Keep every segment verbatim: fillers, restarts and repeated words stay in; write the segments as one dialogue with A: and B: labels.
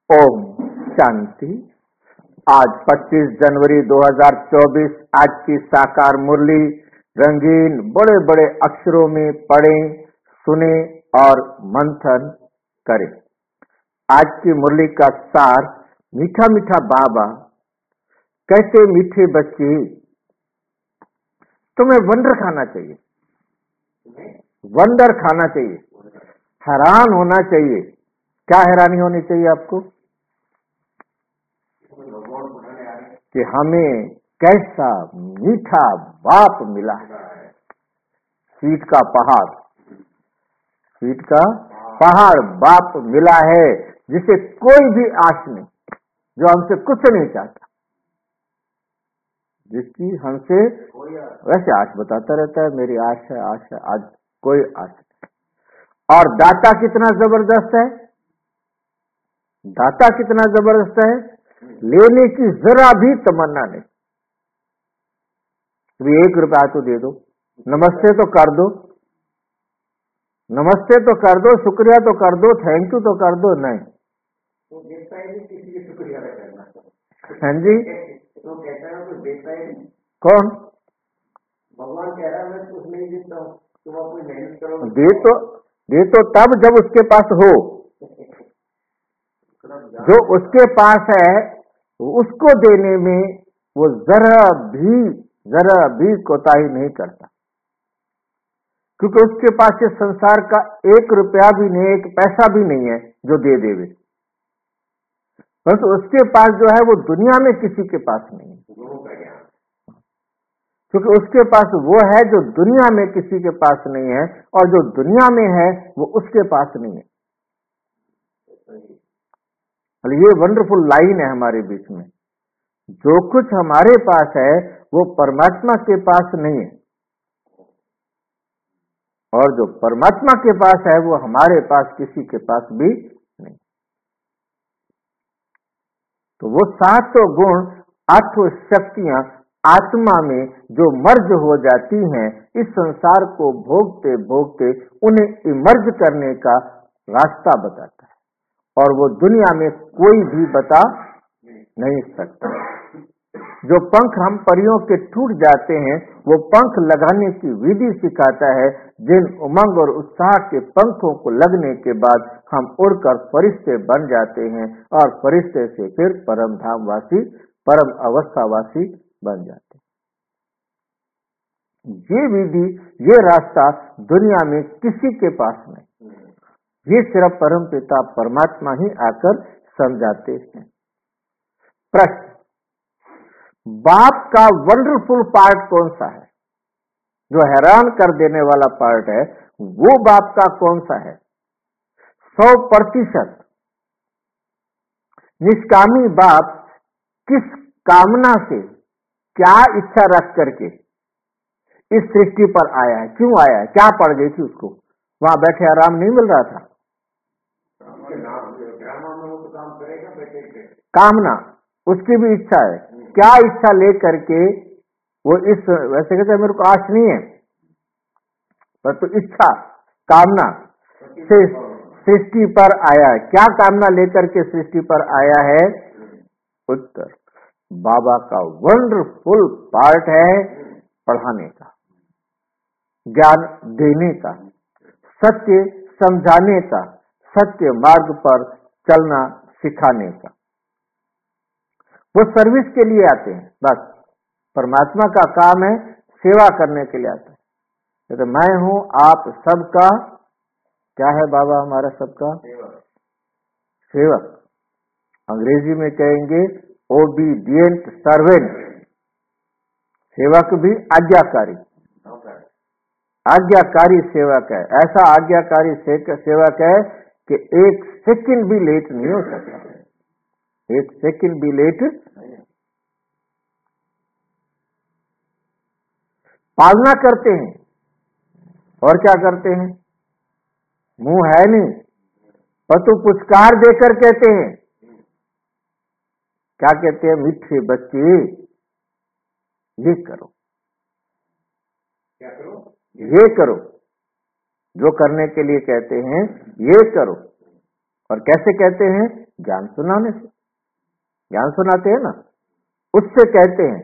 A: ओम शांति। आज पच्चीस जनवरी दो हज़ार चौबीस। आज की साकार मुरली रंगीन बड़े बड़े अक्षरों में पढ़ें, सुने और मंथन करें। आज की मुरली का सार, मीठा मीठा बाबा कहते, मीठे बच्चे तुम्हें वंडर खाना चाहिए, वंडर खाना चाहिए, हैरान होना चाहिए। क्या हैरानी होनी चाहिए आपको? कि हमें कैसा मीठा बाप मिला है। स्वीट का पहाड़, स्वीट का पहाड़ बाप मिला है, जिसे कोई भी आश नहीं, जो हमसे कुछ नहीं चाहता, जिसकी हमसे वैसे आश बताता रहता है, मेरी आश है, आश है, आज कोई आश नहीं। और दाता कितना जबरदस्त है, दाता कितना जबरदस्त है, लेने की जरा भी तमन्ना नहीं। भी एक रुपया तो दे दो, नमस्ते तो कर दो, नमस्ते तो कर दो, शुक्रिया तो कर दो, थैंक यू तो कर दो, नहीं
B: तो देता ही नहीं, किसी की शुक्रिया करना।
A: हाँ जी,
B: तो कहता है तो देता ही नहीं।
A: कौन?
B: भगवान कह रहा है मैं कुछ नहीं देता हूँ, तुम अपनी मेहनत करो।
A: दे तो दे तो तब जब उसके पास हो, जो उसके पास है उसको देने में वो जरा भी जरा भी कोताही नहीं करता, क्योंकि उसके पास इस संसार का एक रुपया भी नहीं, एक पैसा भी नहीं है जो दे देवे। बस उसके पास जो है वो दुनिया में किसी के पास नहीं है, क्योंकि उसके पास वो है जो दुनिया में किसी के पास नहीं है, और जो दुनिया में है वो उसके पास नहीं है। ये वंडरफुल लाइन है हमारे बीच में। जो कुछ हमारे पास है वो परमात्मा के पास नहीं है, और जो परमात्मा के पास है वो हमारे पास किसी के पास भी नहीं। तो वो सातों गुण, आठों शक्तियां आत्मा में जो मर्ज हो जाती हैं, इस संसार को भोगते भोगते उन्हें इमर्ज करने का रास्ता बताता है, और वो दुनिया में कोई भी बता नहीं सकता। जो पंख हम परियों के टूट जाते हैं, वो पंख लगाने की विधि सिखाता है, जिन उमंग और उत्साह के पंखों को लगने के बाद हम उड़कर फरिश्ते बन जाते हैं, और फरिश्ते से फिर परम धाम वासी, परम अवस्थावासी बन जाते हैं। ये विधि, ये रास्ता दुनिया में किसी के पास नहीं, ये सिर्फ परम पिता परमात्मा ही आकर समझाते हैं। प्रश्न, बाप का वंडरफुल पार्ट कौन सा है? जो हैरान कर देने वाला पार्ट है, वो बाप का कौन सा है? सौ प्रतिशत निष्कामी बाप किस कामना से, क्या इच्छा रख करके इस सृष्टि पर आया है? क्यों आया है? क्या पड़ गई थी उसको? वहां बैठे आराम नहीं मिल रहा था। कामना, उसकी भी इच्छा है। क्या इच्छा ले करके वो इस, वैसे कहते हैं मेरे को आश नहीं है, पर तो इच्छा, कामना से सृष्टि पर आया है। क्या कामना लेकर के सृष्टि पर आया है? उत्तर, बाबा का वंडरफुल पार्ट है पढ़ाने का, ज्ञान देने का, सत्य समझाने का, सत्य मार्ग पर चलना सिखाने का। वो सर्विस के लिए आते हैं, बस परमात्मा का काम है सेवा करने के लिए आते हैं। तो मैं हूं आप सबका, क्या है बाबा हमारा सबका? सेवक। अंग्रेजी में कहेंगे ओबीडिएंट सर्वेंट। सेवक भी आज्ञाकारी, आज्ञाकारी सेवक है। ऐसा आज्ञाकारी सेवक है कि एक सेकंड भी लेट नहीं हो सकता, एक सेकंड भी लेट। पालना करते हैं, और क्या करते हैं? मुंह है नहीं, पतु पुचकार देकर कहते हैं, क्या कहते हैं? मीठे बच्चे ये करो,
B: क्या करो?
A: ये करो, जो करने के लिए कहते हैं ये करो। और कैसे कहते हैं? ज्ञान सुनाने से। ज्ञान सुनाते हैं ना, उससे कहते हैं।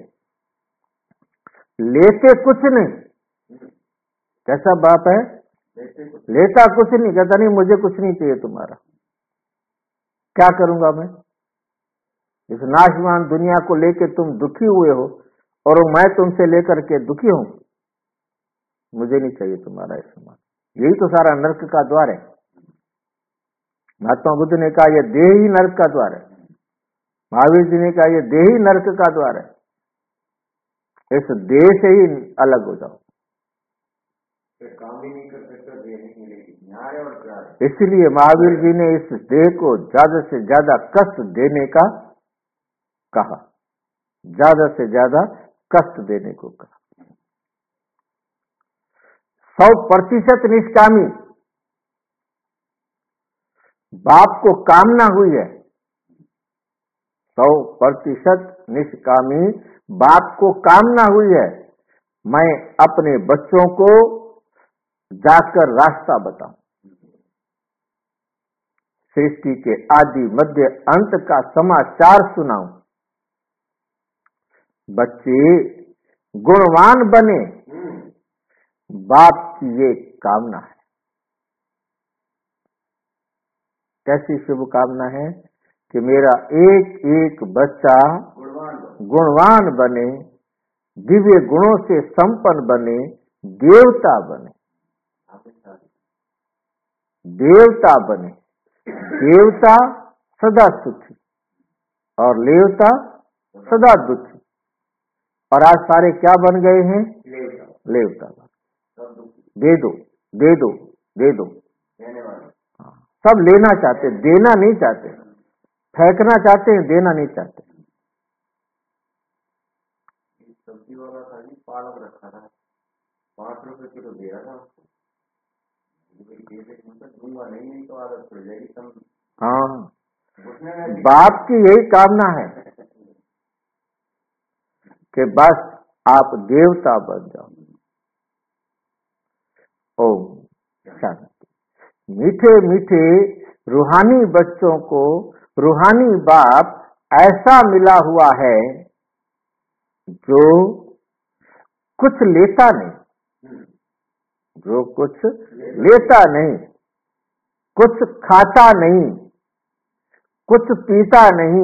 A: लेते कुछ नहीं। कैसा बाप है, लेता कुछ नहीं, कहता नहीं मुझे कुछ नहीं चाहिए तुम्हारा, क्या करूंगा मैं। इस नाशवान दुनिया को लेकर तुम दुखी हुए हो और मैं तुमसे लेकर के दुखी हूं, मुझे नहीं चाहिए तुम्हारा सामान। यही तो सारा नरक का द्वार है। महात्मा बुद्ध ने कहा यह देह ही नरक का द्वार है। महावीर जी ने कहा यह देह ही नरक का द्वार है। इस देह से ही अलग हो जाओ।
B: काम भी नहीं कर सकता, देह नहीं मिलेगी, न्याय और प्यार।
A: इसलिए महावीर जी ने इस देह को ज्यादा से ज्यादा कष्ट देने का कहा, ज्यादा से ज्यादा कष्ट देने को कहा। सौ प्रतिशत निष्कामी। बाप को कामना हुई है, सौ प्रतिशत निष्कामी बाप को कामना हुई है, मैं अपने बच्चों को जाकर रास्ता बताऊं, सृष्टि के आदि मध्य अंत का समाचार सुनाऊं, बच्चे गुणवान बने, बाप की ये कामना है। कैसी शुभ कामना है कि मेरा एक एक बच्चा गुणवान बने, दिव्य गुणों से संपन्न बने, देवता बने, देवता बने। देवता सदा सुखी और लेवता सदा दुखी। और आज सारे क्या बन गए हैं, लेवता। दे दो दे दो दे दो, सब लेना चाहते, देना नहीं चाहते, फेंकना चाहते हैं, देना नहीं चाहते।
B: सब्जी वाला था जी, पालक रखा था, पांच रुपए किलो दे रहा था, दूंगा नहीं, नहीं तो आदत पड़ जाएगी।
A: हाँ, बाप की यही कामना है कि बस आप देवता बन जाओ। ओम शांति। मीठे मीठे रूहानी बच्चों को रूहानी बाप ऐसा मिला हुआ है जो कुछ लेता नहीं, जो कुछ लेता नहीं, कुछ खाता नहीं, कुछ पीता नहीं,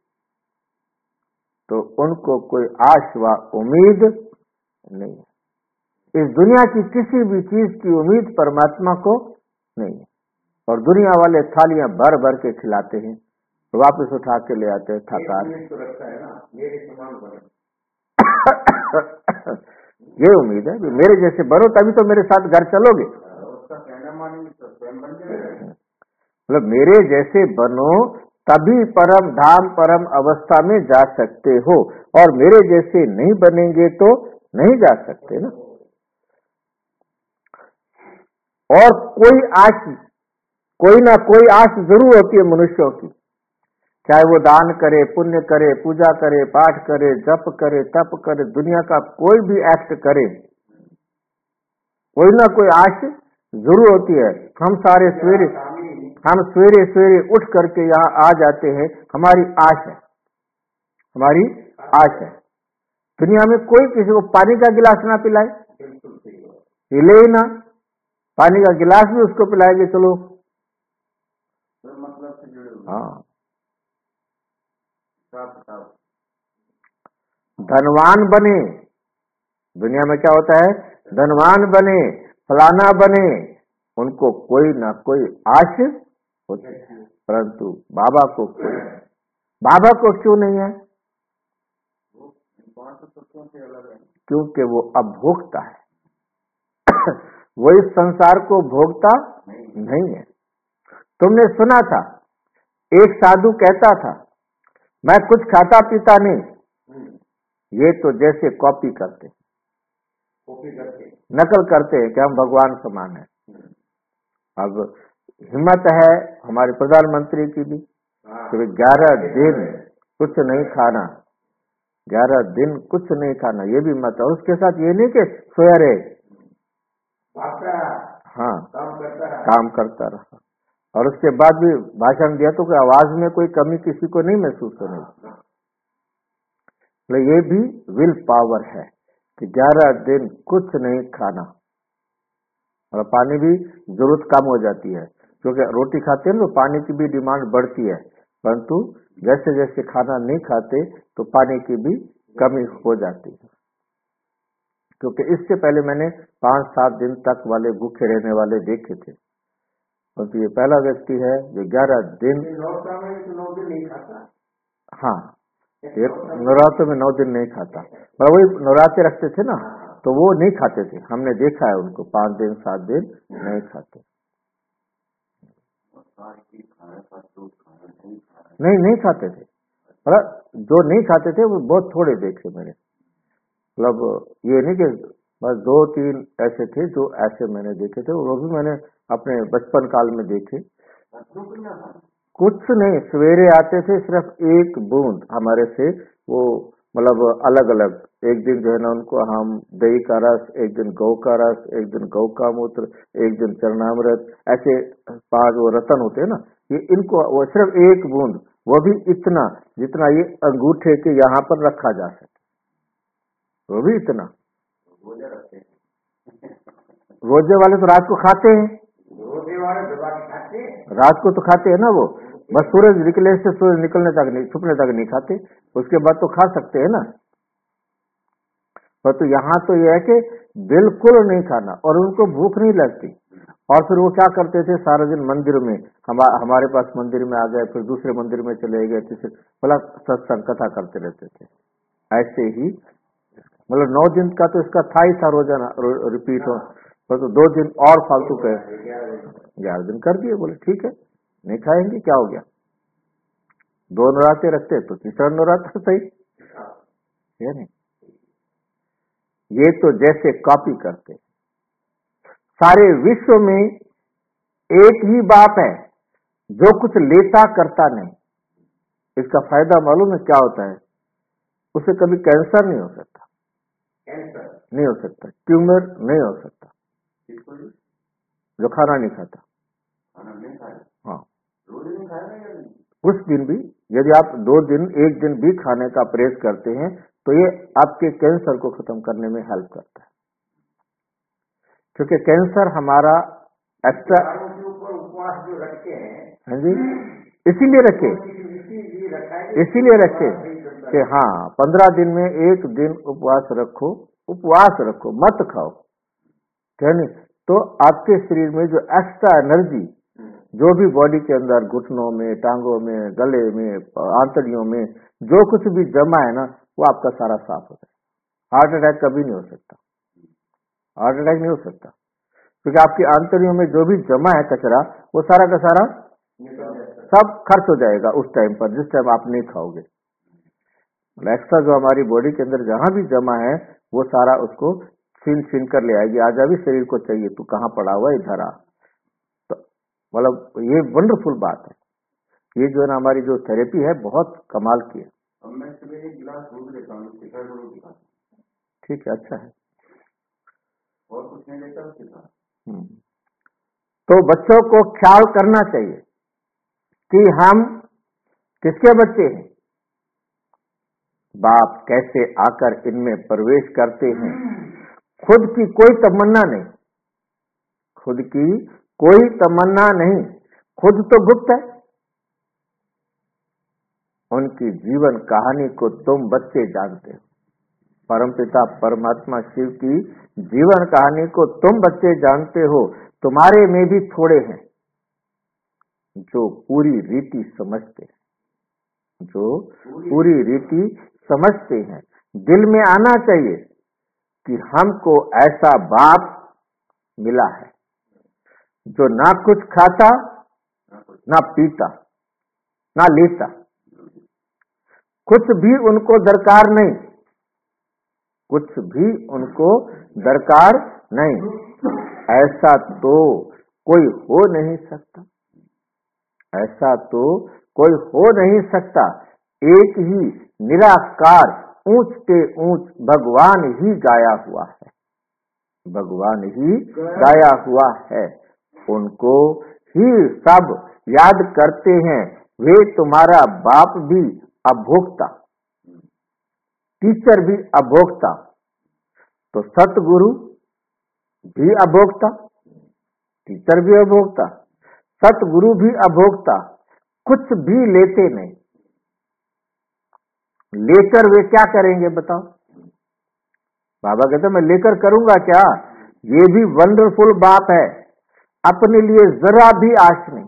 A: तो उनको कोई आश व उम्मीद नहीं है। इस दुनिया की किसी भी चीज की उम्मीद परमात्मा को नहीं है। और दुनिया वाले थालियां भर भर के खिलाते हैं, वापस उठा के ले आते हैं थका। ये उम्मीद है मेरे जैसे बनो तभी तो मेरे साथ घर चलोगे। मतलब मेरे जैसे बनो तभी परम धाम परम अवस्था में जा सकते हो, और मेरे जैसे नहीं बनेंगे तो नहीं जा सकते ना। और कोई आश, कोई ना कोई आश जरूर होती है मनुष्यों की, चाहे वो दान करे, पुण्य करे, पूजा करे, पाठ करे, जप करे, तप करे, दुनिया का कोई भी एक्ट करे, कोई ना कोई आश जरूर होती है। हम सारे सवेरे हम सवेरे सवेरे उठ करके यहाँ आ जाते हैं, हमारी आश है, हमारी आश है। दुनिया में कोई किसी को पानी का गिलास ना पिलाए, पिले ही ना, पानी का गिलास भी उसको पिलाएंगे चलो। हाँ, धनवान बने, दुनिया में क्या होता है, धनवान बने, फलाना बने, उनको कोई ना कोई आश होती है, परंतु बाबा को कोई, बाबा को क्यों नहीं है? क्योंकि वो अभोक्ता है। वो इस संसार को भोगता नहीं है। तुमने सुना था, एक साधु कहता था, मैं कुछ खाता पीता नहीं, ये तो जैसे कॉपी करते कॉपी करते नकल करते हैं कि हम भगवान समान है। अब हिम्मत है हमारे प्रधानमंत्री की भी कि ग्यारह दिन कुछ नहीं खाना, ग्यारह दिन कुछ नहीं खाना, ये भी मत है। उसके साथ ये नहीं कि सोया रहे, हाँ काम करता रहा, और उसके बाद भी भाषण दिया तो कोई आवाज में कोई कमी किसी को नहीं महसूस होने लगी। तो ये भी विल पावर है कि ग्यारह दिन कुछ नहीं खाना, और पानी भी जरूरत कम हो जाती है, क्योंकि रोटी खाते हैं तो पानी की भी डिमांड बढ़ती है, परंतु जैसे जैसे खाना नहीं खाते तो पानी की भी कमी हो जाती है। क्योंकि इससे पहले मैंने पांच सात दिन तक वाले भूखे रहने वाले देखे थे, परंतु ये पहला व्यक्ति है जो ग्यारह दिन
B: नौ दिन नहीं खाता।
A: हाँ, नवरात्र में नौ दिन नहीं खाता, पर वही नवरात्रि रखते थे ना, तो वो नहीं खाते थे। हमने देखा है उनको पांच दिन सात दिन नहीं खाते। नहीं नहीं खाते थे, मतलब जो नहीं खाते थे वो बहुत थोड़े देखे मैंने। मतलब ये नहीं कि बस दो तीन ऐसे थे जो ऐसे मैंने देखे थे, वो भी मैंने अपने बचपन काल में देखे। कुछ नहीं, सवेरे आते थे सिर्फ एक बूंद हमारे से, वो मतलब अलग अलग, एक दिन जो है ना उनको हम दही का रस, एक दिन गौ का रस, एक दिन गौ का मूत्र, एक दिन चरणामृत, ऐसे पांच वो रतन होते हैं ना, ये इनको वो सिर्फ एक बूंद, वो भी इतना जितना ये अंगूठे के यहाँ पर रखा जा सके, वो भी इतना। रोजे वाले तो रात को खाते हैं,
B: रोजे वाले खाते हैं,
A: रात को तो खाते हैं ना, वो बस सूरज निकले से सूरज निकलने तक नहीं, छुपने तक नहीं खाते, उसके बाद तो खा सकते हैं ना। पर तो यहाँ तो यह है कि बिल्कुल नहीं खाना, और उनको भूख नहीं लगती। और फिर वो क्या करते थे, सारा दिन मंदिर में, हम हमारे पास मंदिर में आ गए, फिर दूसरे मंदिर में चले गए, तीसरे, मतलब सत्संग कथा करते रहते थे। ऐसे ही मतलब नौ दिन का तो इसका था ही था रोजाना रिपीट हो, पर तो दो दिन और फालतू के ग्यारह दिन कर दिए। बोले ठीक है, नहीं खाएंगे, क्या हो गया, दो नवरात्रे रखते तो तीसरा नवरात्र सही है नहीं। ये तो जैसे कॉपी करते, सारे विश्व में एक ही बात है, जो कुछ लेता करता नहीं। इसका फायदा मालूम है क्या होता है, उसे कभी कैंसर नहीं हो सकता,
B: कैंसर
A: नहीं हो सकता, ट्यूमर नहीं हो सकता, जो खाना नहीं खाता।
B: खाना नहीं खाया,
A: हाँ,
B: रोज नहीं खाया या नहीं?
A: कुछ दिन भी, यदि आप दो दिन एक दिन भी खाने का प्रयास करते हैं तो ये आपके कैंसर को खत्म करने में हेल्प करता है। क्योंकि कैंसर हमारा एक्स्ट्रा
B: उपवास जो रखते हैं,
A: हाँ जी, इसीलिए रखे, इसीलिए रखे कि हाँ पंद्रह दिन में एक दिन उपवास रखो, उपवास रखो, मत खाओ, क्या नहीं, तो आपके शरीर में जो एक्स्ट्रा एनर्जी जो भी बॉडी के अंदर घुटनों में, टांगों में, गले में, आंतड़ियों में जो कुछ भी जमा है ना, वो आपका सारा साफ हो जाए। हार्ट अटैक कभी नहीं हो सकता, हार्ट अटैक नहीं हो सकता, क्योंकि आपकी आंतड़ियों में जो भी जमा है कचरा, वो सारा का सारा सब खर्च हो जाएगा उस टाइम पर, जिस टाइम आप नहीं खाओगे। एक्स्ट्रा जो हमारी बॉडी के अंदर जहां भी जमा है, वो सारा उसको छीन छीन कर ले आएगी। आज अभी शरीर को चाहिए, तू कहाँ पड़ा हुआ है, इधर आ। तो मतलब ये वंडरफुल बात है, ये जो है ना हमारी जो थेरेपी है बहुत कमाल की है।
B: अब मैं सुबह एक गिलास दूध लेता हूँ,
A: ठीक है, अच्छा है,
B: और कुछ नहीं लेता उसके साथ।
A: तो बच्चों को ख्याल करना चाहिए कि हम किसके बच्चे हैं, बाप कैसे आकर इनमें प्रवेश करते हैं। खुद की कोई तमन्ना नहीं, खुद की कोई तमन्ना नहीं, खुद तो गुप्त है। उनकी जीवन कहानी को तुम बच्चे जानते हो, परमपिता परमात्मा शिव की जीवन कहानी को तुम बच्चे जानते हो। तुम्हारे में भी थोड़े हैं जो पूरी रीति समझते हैं, जो पूरी रीति समझते हैं। दिल में आना चाहिए कि हमको ऐसा बाप मिला है जो ना कुछ खाता, ना पीता, ना लेता, कुछ भी उनको दरकार नहीं, कुछ भी उनको दरकार नहीं। ऐसा तो कोई हो नहीं सकता, ऐसा तो कोई हो नहीं सकता। एक ही निराकार ऊंच के ऊंच भगवान ही गाया हुआ है, भगवान ही गाया हुआ है। उनको ही सब याद करते हैं, वे तुम्हारा बाप भी अभोक्ता, टीचर भी अभोक्ता। तो सतगुरु भी अभोक्ता, टीचर भी अभोक्ता, सतगुरु भी अभोक्ता, कुछ भी लेते नहीं। लेकर वे क्या करेंगे बताओ? बाबा कहते मैं लेकर करूंगा क्या? ये भी वंडरफुल बात है। अपने लिए जरा भी आश नहीं।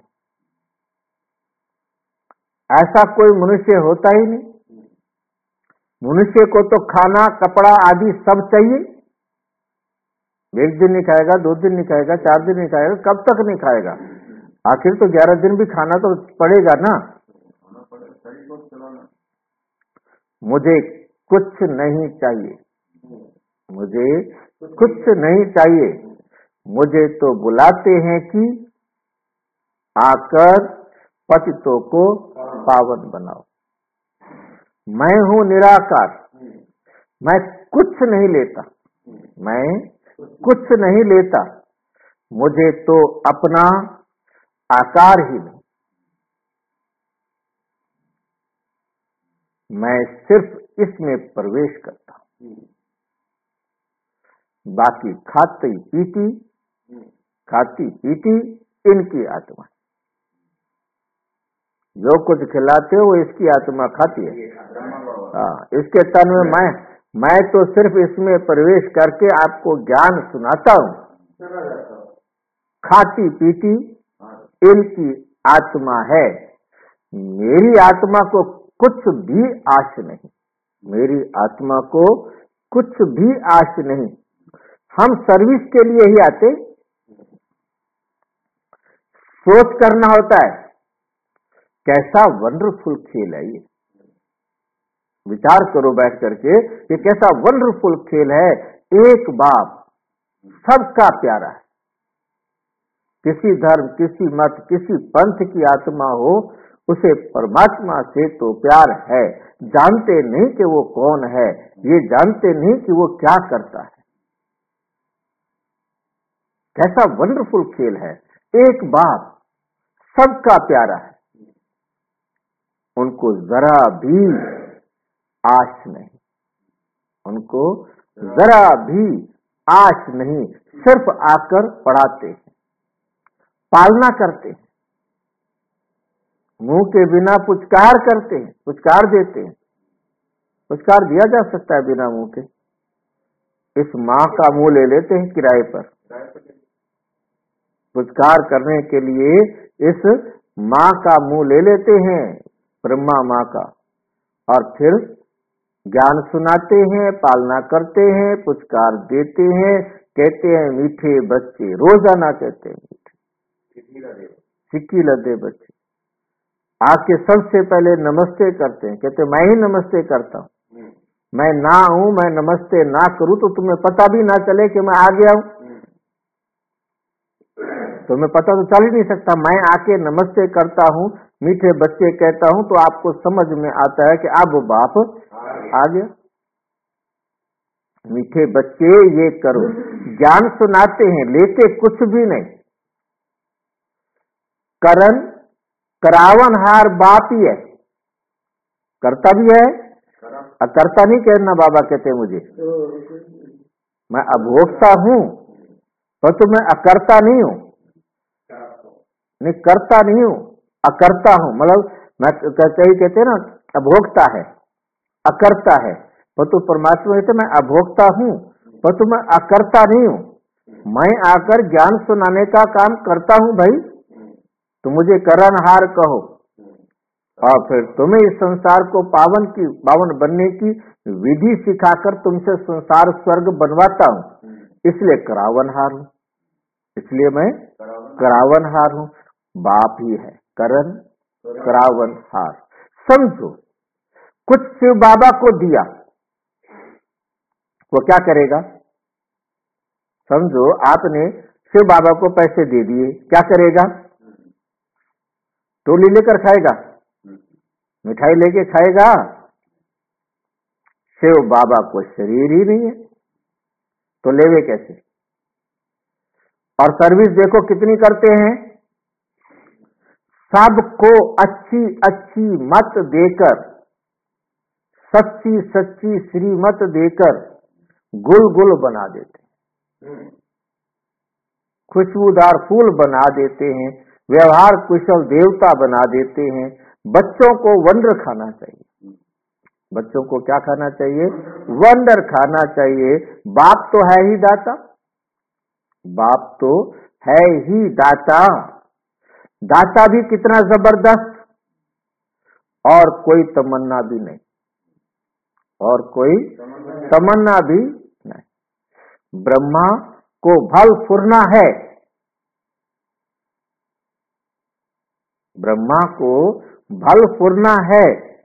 A: ऐसा कोई मनुष्य होता ही नहीं। मनुष्य को तो खाना कपड़ा आदि सब चाहिए। एक दिन नहीं खाएगा, दो दिन नहीं खाएगा, चार दिन नहीं खाएगा, कब तक नहीं खाएगा? आखिर तो ग्यारह दिन भी खाना तो पड़ेगा ना। मुझे कुछ नहीं चाहिए, मुझे कुछ नहीं चाहिए। मुझे तो बुलाते हैं कि आकर पतितों को पावन बनाओ। मैं हूं निराकार, मैं कुछ नहीं लेता, मैं कुछ नहीं लेता। मुझे तो अपना आकार ही नहीं, मैं सिर्फ इसमें प्रवेश करता हूं। बाकी खाती पीती खाती पीती इनकी आत्मा, जो कुछ खिलाते हो वो इसकी आत्मा खाती है। हाँ, इसके तन में मैं मैं तो सिर्फ इसमें प्रवेश करके आपको ज्ञान सुनाता हूं। खाती पीती इनकी आत्मा है। मेरी आत्मा को कुछ भी आश नहीं, मेरी आत्मा को कुछ भी आश नहीं। हम सर्विस के लिए ही आते। सोच करना होता है कैसा वंडरफुल खेल है ये। विचार करो बैठ करके, ये कैसा वंडरफुल खेल है। एक बाप सबका प्यारा है। किसी धर्म, किसी मत, किसी पंथ की आत्मा हो, उसे परमात्मा से तो प्यार है। जानते नहीं कि वो कौन है, ये जानते नहीं कि वो क्या करता है। कैसा वंडरफुल खेल है। एक बाप सबका प्यारा है, उनको जरा भी आश नहीं, उनको जरा भी आश नहीं। सिर्फ आकर पढ़ाते हैं, पालना करते हैं, मुंह के बिना पुचकार करते हैं, पुचकार देते हैं। पुचकार दिया जा सकता है बिना मुंह के? इस माँ का मुंह ले लेते हैं किराए पर। पुचकार करने के लिए इस माँ का मुंह ले लेते हैं, ब्रह्मा माँ का, और फिर ज्ञान सुनाते हैं, पालना करते हैं, पुचकार देते हैं। कहते हैं मीठे बच्चे, रोजाना कहते हैं मीठे सिक्की लदे बच्चे। आके सबसे पहले नमस्ते करते हैं। कहते मैं ही नमस्ते करता हूँ। मैं ना हूं, मैं नमस्ते ना करूं तो तुम्हें पता भी ना चले कि मैं आ गया हूं। तुम्हें पता तो चल ही नहीं सकता। मैं आके नमस्ते करता हूँ, मीठे बच्चे कहता हूँ, तो आपको समझ में आता है कि अब बाप आ गया। मीठे बच्चे ये करो। ज्ञान सुनाते हैं, लेते कुछ भी नहीं। करण करावनहार बाप ही है, करता भी है, करता नहीं कहना। बाबा कहते मुझे, मैं अभोक्ता हूं परंतु मैं अकर्ता नहीं हूं। नहीं, करता नहीं हूं, अकर्ता हूं। मतलब मैं कहते ही कहते ना, अभोक्ता है, अकर्ता है। परंतु परमात्मा कहते मैं अभोक्ता हूं परंतु मैं अकर्ता नहीं हूं। मैं आकर ज्ञान सुनाने का काम करता हूं भाई, तो मुझे करणहार कहो। और फिर तुम्हें इस संसार को पावन की पावन बनने की विधि सिखाकर तुमसे संसार स्वर्ग बनवाता हूं, इसलिए करावनहार हूं। इसलिए मैं करावनहार हूं। बाप ही है करण करावनहार। समझो, कुछ शिव बाबा को दिया, वो क्या करेगा? समझो आपने शिव बाबा को पैसे दे दिए, क्या करेगा? टोली लेकर खाएगा, मिठाई लेके खाएगा। शिव बाबा को शरीर ही नहीं है तो लेवे कैसे? और सर्विस देखो कितनी करते हैं। सबको अच्छी अच्छी मत देकर, सच्ची सच्ची श्रीमत देकर गुल गुल बना देते हैं, खुशबूदार फूल बना देते हैं, व्यवहार कुशल देवता बना देते हैं। बच्चों को वंडर खाना चाहिए, बच्चों को क्या खाना चाहिए? वंडर खाना चाहिए। बाप तो है ही दाता, बाप तो है ही दाता। दाता भी कितना जबरदस्त, और कोई तमन्ना भी नहीं, और कोई तमन्ना भी नहीं। ब्रह्मा को भल फुरना है, ब्रह्मा को भल फुरना है,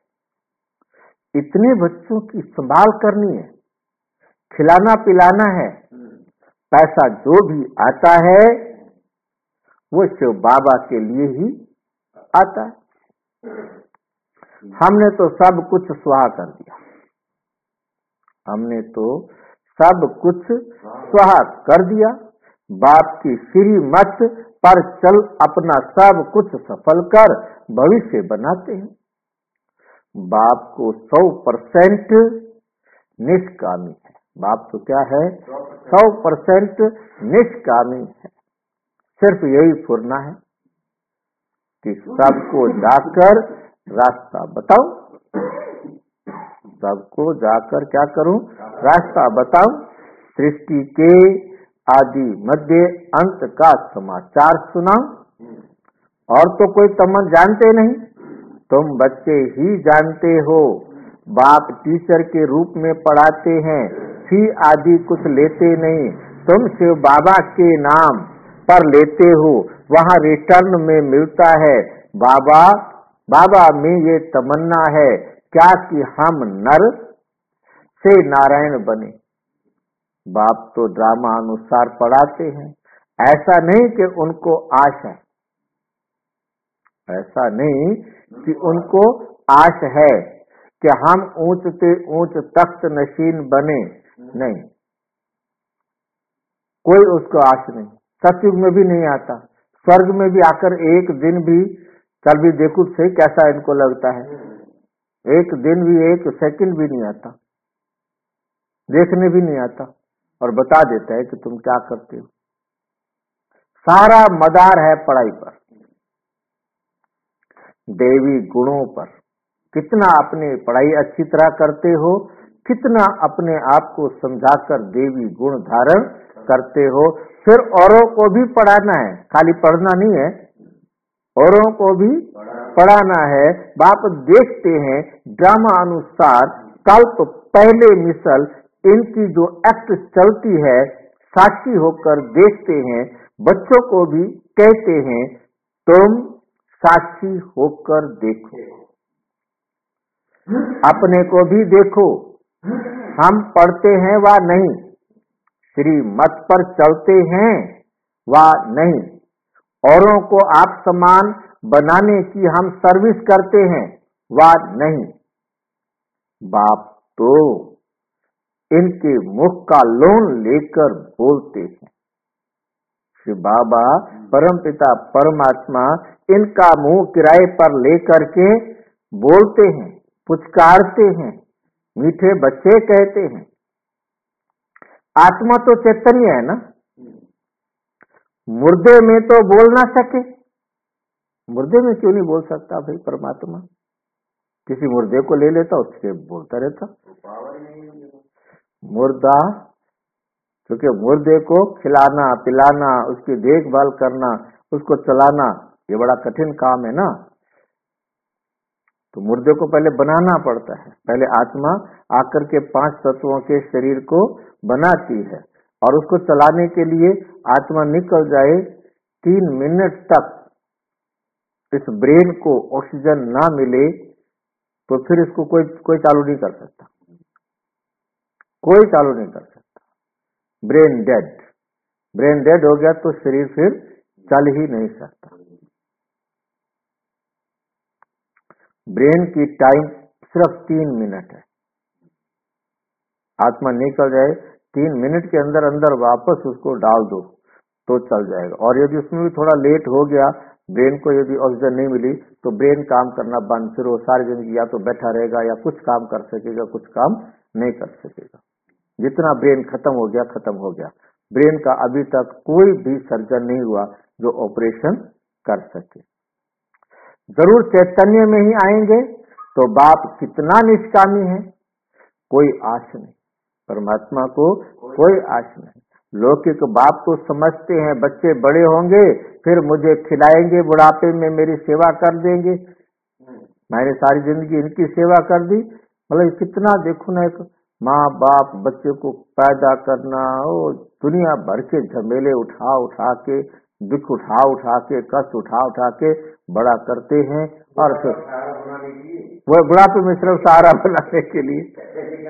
A: इतने बच्चों की संभाल करनी है, खिलाना पिलाना है। पैसा जो भी आता है वो शिव बाबा के लिए ही आता है। हमने तो सब कुछ स्वाहा कर दिया, हमने तो सब कुछ स्वाहा कर दिया। बाप की श्रीमत पर चल अपना सब कुछ सफल कर भविष्य बनाते हैं। बाप को सौ परसेंट निष्कामी है, बाप तो क्या है? सौ परसेंट निष्कामी है। सिर्फ यही फुरना है कि सबको जाकर रास्ता बताओ, सबको जाकर क्या करूं? रास्ता बताओ। सृष्टि के आदि मध्य अंत का समाचार सुनाओ। और तो कोई तमन जानते नहीं, तुम बच्चे ही जानते हो। बाप टीचर के रूप में पढ़ाते हैं, फी आदि कुछ लेते नहीं। तुम शिव बाबा के नाम पर लेते हो, वहाँ रिटर्न में मिलता है बाबा। बाबा में ये तमन्ना है क्या कि हम नर से नारायण बने। बाप तो ड्रामा अनुसार पढ़ाते हैं, ऐसा नहीं कि उनको आश है, ऐसा नहीं कि उनको आश है कि हम ऊंच से ऊंच तख्त नशीन बने, नहीं, कोई उसको आश नहीं। सतयुग में भी नहीं आता, स्वर्ग में भी आकर एक दिन भी चल भी देखो सही कैसा इनको लगता है, एक दिन भी एक सेकंड भी नहीं आता, देखने भी नहीं आता और बता देता है कि तुम क्या करते हो। सारा मदार है पढ़ाई पर, देवी गुणों पर। कितना अपने पढ़ाई अच्छी तरह करते हो, कितना अपने आप को समझाकर देवी गुण धारण करते हो। फिर औरों को भी पढ़ाना है, खाली पढ़ना नहीं है, औरों को भी पढ़ाना है। बाप देखते हैं ड्रामा अनुसार कल्प पहले मिसल इनकी जो एक्ट चलती है, साक्षी होकर देखते हैं। बच्चों को भी कहते हैं तुम साक्षी होकर देखो, अपने को भी देखो, हम पढ़ते हैं वा नहीं, श्रीमत पर चलते हैं वा नहीं, औरों को आप समान बनाने की हम सर्विस करते हैं वा नहीं। बाप तो इनके मुख का लोन लेकर बोलते हैं। श्री बाबा परमपिता परमात्मा इनका मुंह किराए पर लेकर के बोलते हैं, पुचकारते हैं, मीठे बच्चे कहते हैं। आत्मा तो चैतन्य है ना, मुर्दे में तो बोल ना सके, मुर्दे में क्यों नहीं बोल सकता भाई परमात्मा? किसी मुर्दे को ले लेता, उसके बोलता रहता। मुर्दा, क्योंकि मुर्दे को खिलाना पिलाना, उसकी देखभाल करना, उसको चलाना, ये बड़ा कठिन काम है ना। तो मुर्दे को पहले बनाना पड़ता है, पहले आत्मा आकर के पांच तत्वों के शरीर को बनाती है, और उसको चलाने के लिए आत्मा निकल जाए तीन मिनट तक इस ब्रेन को ऑक्सीजन ना मिले तो फिर इसको कोई कोई चालू नहीं कर सकता, कोई चालू नहीं कर सकता। ब्रेन डेड, ब्रेन डेड हो गया तो शरीर फिर चल ही नहीं सकता। ब्रेन की टाइम सिर्फ तीन मिनट है, आत्मा निकल जाए तीन मिनट के अंदर अंदर वापस उसको डाल दो तो चल जाएगा। और यदि उसमें भी थोड़ा लेट हो गया, ब्रेन को यदि ऑक्सीजन नहीं मिली तो ब्रेन काम करना बंद, फिर वो सारी जिंदगी या तो बैठा रहेगा या कुछ काम कर सकेगा, कुछ काम नहीं कर सकेगा। जितना ब्रेन खत्म हो गया खत्म हो गया। ब्रेन का अभी तक कोई भी सर्जन नहीं हुआ जो ऑपरेशन कर सके। जरूर चैतन्य में ही आएंगे तो बाप कितना निष्कामी है, कोई आश नहीं। परमात्मा को कोई आश नहीं। लौकिक बाप तो समझते हैं बच्चे बड़े होंगे फिर मुझे खिलाएंगे, बुढ़ापे में मेरी सेवा कर देंगे। मैंने सारी जिंदगी इनकी सेवा कर दी। मतलब कितना देखो ना, एक माँ बाप बच्चे को पैदा करना, वो दुनिया भर के झमेले उठा उठा के, दुख उठा उठा के, कष्ट उठा उठा के बड़ा करते हैं और फिर वो बुढ़ापे में सिर्फ सहारा बनाने के लिए।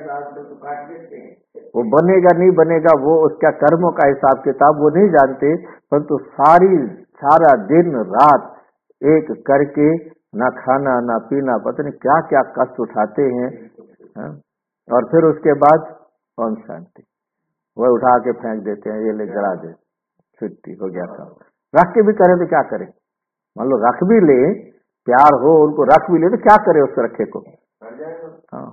A: वो बनेगा नहीं बनेगा वो उसका कर्मों का हिसाब किताब वो नहीं जानते, परंतु सारी सारा दिन रात एक करके ना खाना ना पीना, पता नहीं क्या क्या कष्ट उठाते हैं, है? और फिर उसके बाद ओम शांति वो उठा के फेंक देते हैं, ये ले जला दे, छुट्टी हो गया था। रख के भी करें तो क्या करें, मान लो रख भी ले, प्यार हो उनको रख भी ले तो क्या करे उस रखे को। हाँ,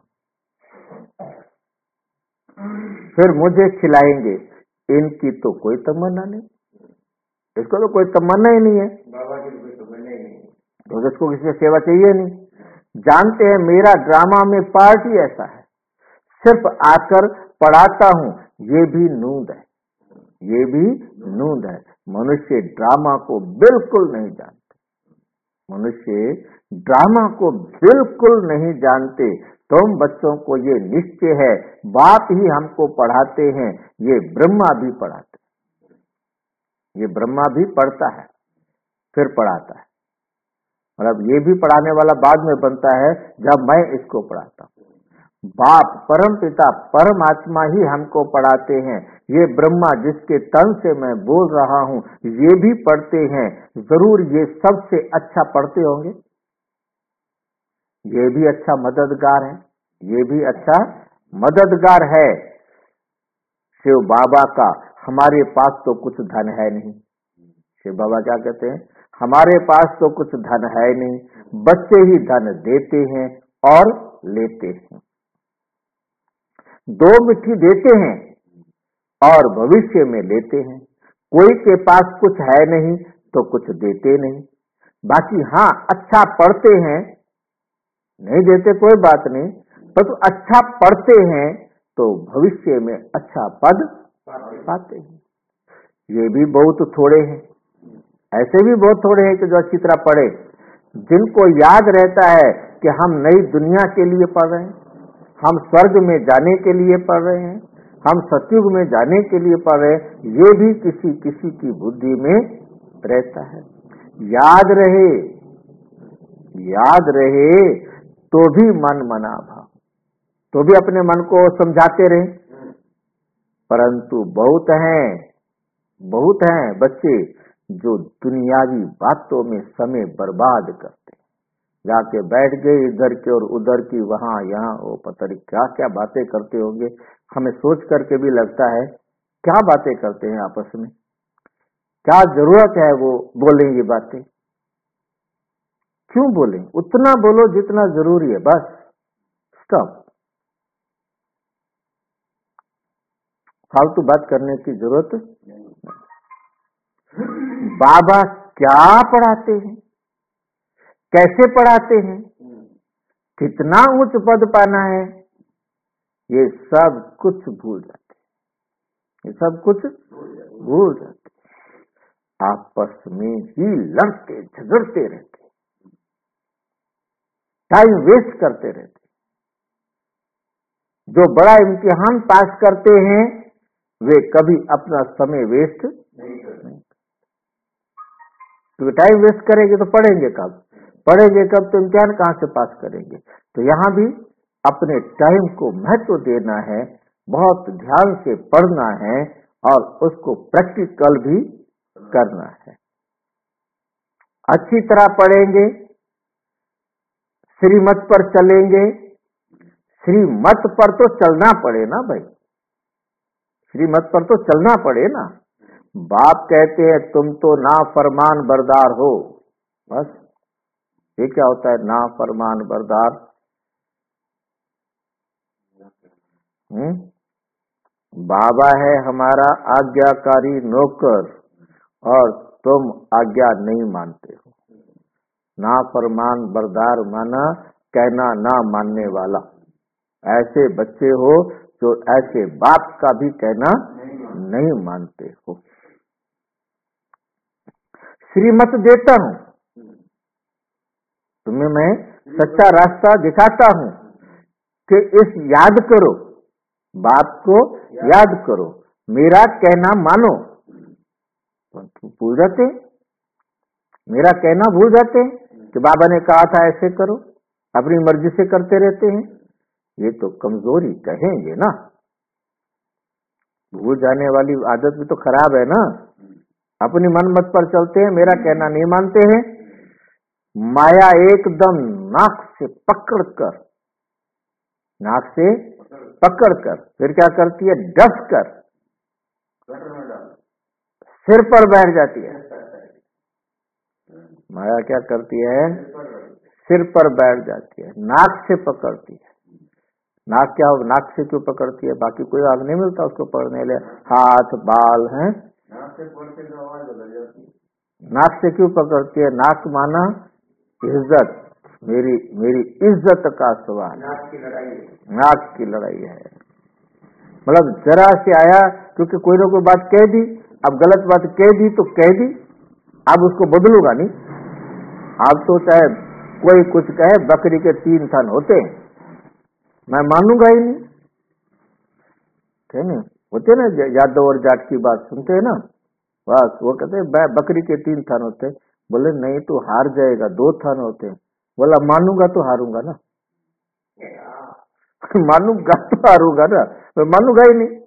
A: फिर मुझे खिलाएंगे, इनकी तो कोई तमन्ना नहीं, इसको तो कोई तमन्ना ही नहीं है, बाबा की कोई तमन्ना ही नहीं, तो इसको किसी से सेवा चाहिए नहीं। जानते हैं मेरा ड्रामा में पार्ट ही ऐसा है, सिर्फ आकर पढ़ाता हूं, ये भी नूंद है, ये भी नूंद है। मनुष्य ड्रामा को बिल्कुल नहीं जानते, मनुष्य ड्रामा को बिल्कुल नहीं जानते। तुम बच्चों को ये निश्चय है, बाप ही हमको पढ़ाते हैं, ये ब्रह्मा भी पढ़ाते हैं, ये ब्रह्मा भी पढ़ता है फिर पढ़ाता है। मतलब ये भी पढ़ाने वाला बाद में बनता है जब मैं इसको पढ़ाता हूँ। बाप परम पिता परमात्मा ही हमको पढ़ाते हैं, ये ब्रह्मा जिसके तन से मैं बोल रहा हूँ ये भी पढ़ते हैं। जरूर ये सबसे अच्छा पढ़ते होंगे, ये भी अच्छा मददगार है, ये भी अच्छा मददगार है शिव बाबा का। हमारे पास तो कुछ धन है नहीं, शिव बाबा क्या कहते हैं, हमारे पास तो कुछ धन है नहीं, बच्चे ही धन देते हैं और लेते हैं। दो मुट्ठी देते हैं और भविष्य में लेते हैं। कोई के पास कुछ है नहीं तो कुछ देते नहीं। बाकी हाँ अच्छा पढ़ते हैं, नहीं देते कोई बात नहीं, पर तो अच्छा पढ़ते हैं तो भविष्य में अच्छा पद पाते हैं। ये भी बहुत थोड़े हैं, ऐसे भी बहुत थोड़े हैं कि जो अच्छी तरह पढ़े, जिनको याद रहता है कि हम नई दुनिया के लिए पढ़ रहे हैं, हम स्वर्ग में जाने के लिए पढ़ रहे हैं, हम सतयुग में जाने के लिए पढ़ रहे हैं। ये भी किसी किसी की बुद्धि में रहता है। याद रहे, याद रहे तो भी मन मना भाव, तो भी अपने मन को समझाते रहे। परंतु बहुत हैं, बहुत हैं बच्चे जो दुनियावी बातों में समय बर्बाद करते हैं, जाके बैठ गए इधर की और उधर की, वहां यहाँ, वो पता नहीं क्या क्या बातें करते होंगे। हमें सोच करके भी लगता है क्या बातें करते हैं आपस में, क्या जरूरत है वो बोलें ये बातें, क्यों बोलें? उतना बोलो जितना जरूरी है, बस स्टॉप। फालतू बात करने की जरूरत नहीं। बाबा क्या पढ़ाते हैं, कैसे पढ़ाते हैं, कितना उच्च पद पाना है, ये सब कुछ भूल जाते हैं, ये सब कुछ भूल जाते हैं। आपस में ही लड़ते झगड़ते रहते, टाइम वेस्ट करते रहते। जो बड़ा इम्तिहान पास करते हैं वे कभी अपना समय वेस्ट नहीं करते, तो टाइम वेस्ट करेंगे तो पढ़ेंगे कब, पढ़ेंगे कब तो इम्तिहान कहां से पास करेंगे। तो यहाँ भी अपने टाइम को महत्व देना है, बहुत ध्यान से पढ़ना है और उसको प्रैक्टिकल भी करना है। अच्छी तरह पढ़ेंगे, श्रीमत पर चलेंगे। श्रीमत पर तो चलना पड़े ना भाई, श्रीमत पर तो चलना पड़े ना। बाप कहते हैं तुम तो ना फरमान बरदार हो, बस ये क्या होता है? ना फरमान बरदार। हम्म बाबा है हमारा आज्ञाकारी नौकर और तुम आज्ञा नहीं मानते हो। ना फरमान बरदार माना कहना ना मानने वाला। ऐसे बच्चे हो जो ऐसे बाप का भी कहना नहीं मानते हो। श्रीमत देता हूं तुम्हें, मैं सच्चा रास्ता दिखाता हूं कि इस याद करो, बात को याद करो, मेरा कहना मानो। भूल जाते, मेरा कहना भूल जाते कि बाबा ने कहा था ऐसे करो, अपनी मर्जी से करते रहते हैं। ये तो कमजोरी कहेंगे ना, भूल जाने वाली आदत भी तो खराब है ना। अपनी मन मत पर चलते हैं, मेरा कहना नहीं मानते हैं। माया एकदम नाक से पकड़कर, नाक से पकड़कर फिर क्या करती है? डस कर सिर पर बैठ जाती है। माया क्या करती है? सिर पर बैठ जाती है, नाक से पकड़ती है। नाक क्या हो? नाक से क्यों पकड़ती है? बाकी कोई आग नहीं मिलता उसको पकड़ने ले, हाथ बाल हैं। नाक से क्यों पकड़ती है? नाक माना इज्जत, मेरी मेरी इज्जत का सवाल। नाक की लड़ाई, नाक की लड़ाई है। मतलब जरा से आया, क्योंकि कोई ना कोई बात कह दी, अब गलत बात कह दी तो कह दी, अब उसको बदलूंगा नहीं। अब तो चाहे कोई कुछ कहे, बकरी के तीन थन होते हैं, मैं मानूंगा ही नहीं। थे नहीं होते ना यादव और जाट की बात सुनते हैं ना, बस वो कहते हैं बकरी के तीन थन होते हैं। बोले नहीं तो हार जाएगा, दो थन होते हैं। बोला मानूंगा तो हारूंगा ना, मानूंगा तो हारूंगा ना, मैं मानूंगा ही नहीं।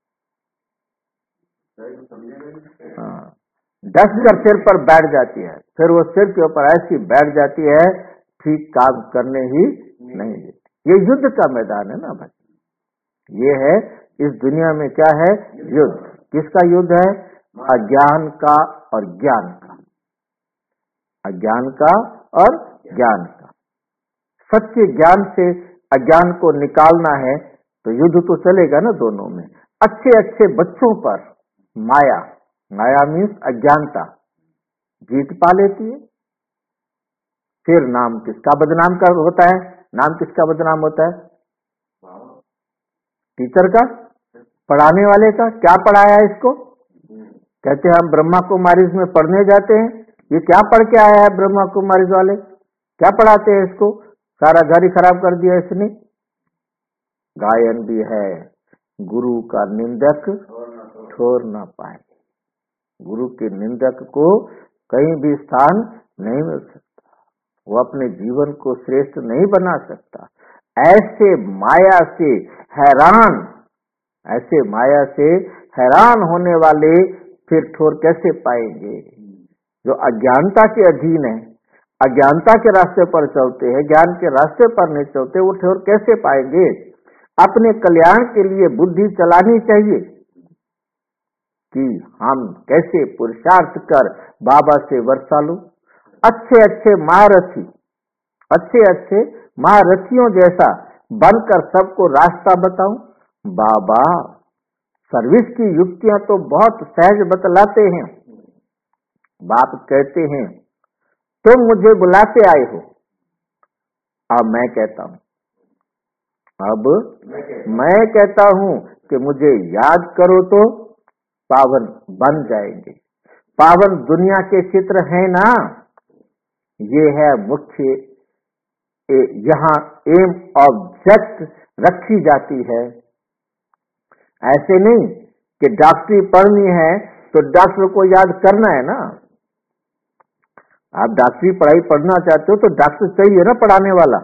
A: हाँ, डस कर सिर पर बैठ जाती है, फिर वो सिर के ऊपर ऐसी बैठ जाती है, ठीक काम करने ही नहीं देती। ये युद्ध का मैदान है ना भाई। ये है इस दुनिया में क्या है? युद्ध। किसका युद्ध है? अज्ञान का और ज्ञान का। अज्ञान का और ज्ञान का। सच्चे ज्ञान से अज्ञान को निकालना है तो युद्ध तो चलेगा ना दोनों में। अच्छे अच्छे बच्चों पर माया, माया मीन्स अज्ञानता, जीत पा लेती है। फिर नाम किसका बदनाम का होता है? नाम किसका बदनाम होता है? टीचर का, पढ़ाने वाले का। क्या पढ़ाया इसको? कहते हैं हम ब्रह्मा कुमारीज में पढ़ने जाते हैं, ये क्या पढ़ के आया है? ब्रह्मा कुमारीज वाले क्या पढ़ाते हैं इसको? सारा घर ही खराब कर दिया इसने। गायन भी है, गुरु का निंदक छोड़ ना पाए। गुरु के निंदक को कहीं भी स्थान नहीं मिल सकता, वो अपने जीवन को श्रेष्ठ नहीं बना सकता। ऐसे माया से हैरान, ऐसे माया से हैरान होने वाले फिर ठोर कैसे पाएंगे? जो अज्ञानता के अधीन है, अज्ञानता के रास्ते पर चलते हैं, ज्ञान के रास्ते पर नहीं चलते, वो ठोर कैसे पाएंगे? अपने कल्याण के लिए बुद्धि चलानी चाहिए कि हम कैसे पुरुषार्थ कर बाबा से वर्षा लो। अच्छे अच्छे महारथी, अच्छे अच्छे महारथियों जैसा बनकर सबको रास्ता बताऊं। बाबा सर्विस की युक्तियां तो बहुत सहज बतलाते हैं। बाप कहते हैं तुम मुझे बुलाते आए हो, अब मैं कहता हूं, अब मैं कहता हूं कि मुझे याद करो तो पावन बन जाएंगे। पावन दुनिया के चित्र है ना, ये है मुख्य, यहाँ एम ऑब्जेक्ट रखी जाती है। ऐसे नहीं कि डॉक्टरी पढ़नी है तो डॉक्टर को याद करना है ना। आप डॉक्टरी पढ़ाई पढ़ना चाहते हो तो डॉक्टर चाहिए ना पढ़ाने वाला।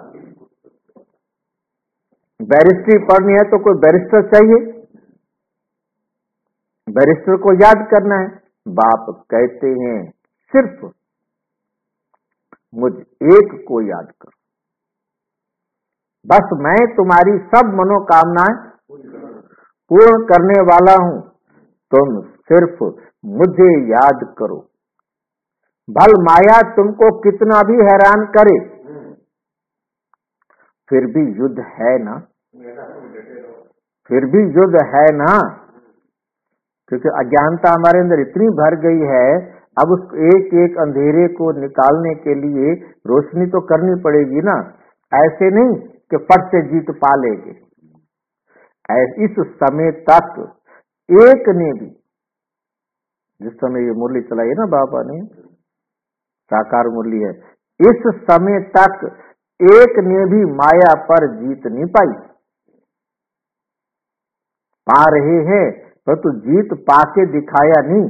A: बैरिस्ट्री पढ़नी है तो कोई बैरिस्टर चाहिए, बैरिस्टर को याद करना है। बाप कहते हैं सिर्फ मुझ एक को याद करो, बस मैं तुम्हारी सब मनोकामनाएं पूर्ण करने वाला हूं, तुम सिर्फ मुझे याद करो। भल माया तुमको कितना भी हैरान करे, फिर भी युद्ध है ना, फिर भी युद्ध है ना, क्योंकि अज्ञानता हमारे अंदर इतनी भर गई है। अब उस एक एक अंधेरे को निकालने के लिए रोशनी तो करनी पड़ेगी ना, ऐसे नहीं कि फट से जीत पा लेंगे। इस समय तक एक ने भी, जिस समय ये मुरली चलाई है ना बाबा ने, साकार मुरली है, इस समय तक एक ने भी माया पर जीत नहीं पाई। पा रहे हैं पर तो जीत पाके दिखाया नहीं।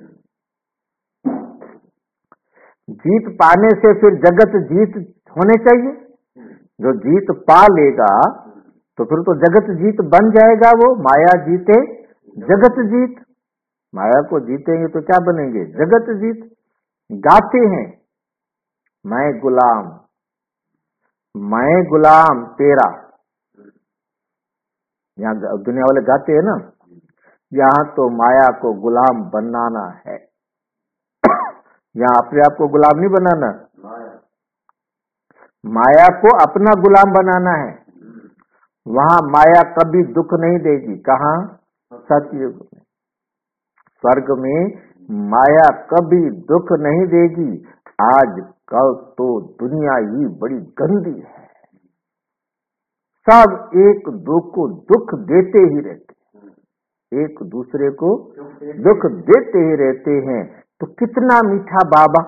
A: जीत पाने से फिर जगत जीत होने चाहिए। जो जीत पा लेगा तो फिर तो जगत जीत बन जाएगा। वो माया जीते जगत जीत, माया को जीतेंगे तो क्या बनेंगे? जगत जीत। गाते हैं मैं गुलाम, मैं गुलाम तेरा, यहाँ दुनिया वाले गाते हैं ना, यहाँ तो माया को गुलाम बनाना है। यहाँ अपने आप को गुलाम नहीं बनाना, माया को अपना गुलाम बनाना है। वहां माया कभी दुख नहीं देगी। कहाँ? सतयुग में, स्वर्ग में माया कभी दुख नहीं देगी। आज कल तो दुनिया ही बड़ी गंदी है, सब एक दो को दुख देते ही रहते, एक दूसरे को दुख देते ही रहते हैं। तो कितना मीठा बाबा,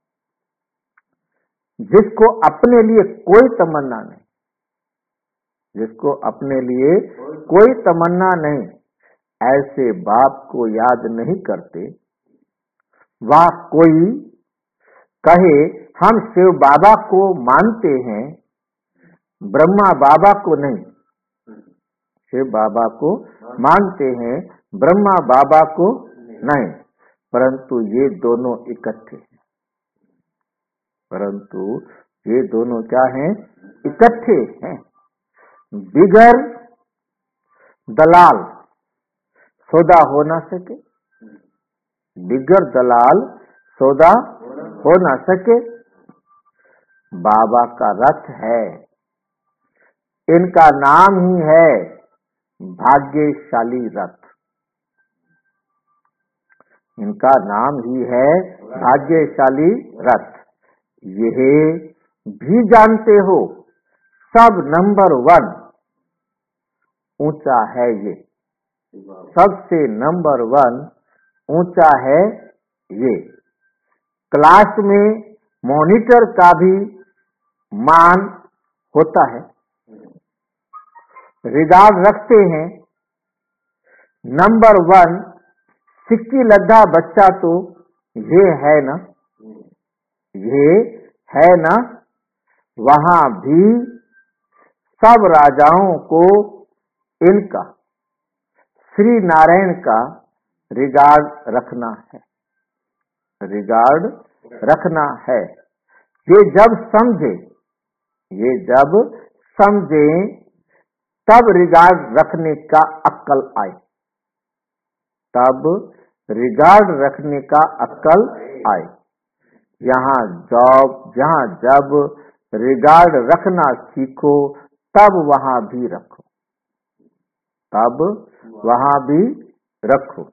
A: जिसको अपने लिए कोई तमन्ना नहीं, जिसको अपने लिए कोई तमन्ना नहीं, ऐसे बाप को याद नहीं करते। वह कोई कहे हम शिव बाबा को मानते हैं, ब्रह्मा बाबा को नहीं। शिव बाबा को मानते हैं, ब्रह्मा बाबा को नहीं, परंतु ये दोनों इकट्ठे हैं। परंतु ये दोनों क्या हैं? इकट्ठे हैं। बिगर दलाल सौदा हो ना सके, बिगर दलाल सौदा हो ना सके। बाबा का रथ है, इनका नाम ही है भाग्यशाली रथ। इनका नाम ही है भाग्यशाली रथ। यह भी जानते हो सब नंबर वन ऊंचा है। ये सबसे नंबर वन ऊंचा है। ये क्लास में मॉनिटर का भी मान होता है, रिगार्ड रखते हैं। नंबर वन सिक्की लद्दा बच्चा तो ये है ना, ये है ना। वहां भी सब राजाओं को इनका श्री नारायण का रिगार्ड रखना है, रिगार्ड रखना है। ये जब समझे, ये जब समझे तब रिगार्ड रखने का अक्ल आए, तब रिगार्ड रखने का अक्ल आए। यहाँ जॉब जहाँ जब रिगार्ड रखना सीखो तब वहां भी रखो, तब वहां भी रखो।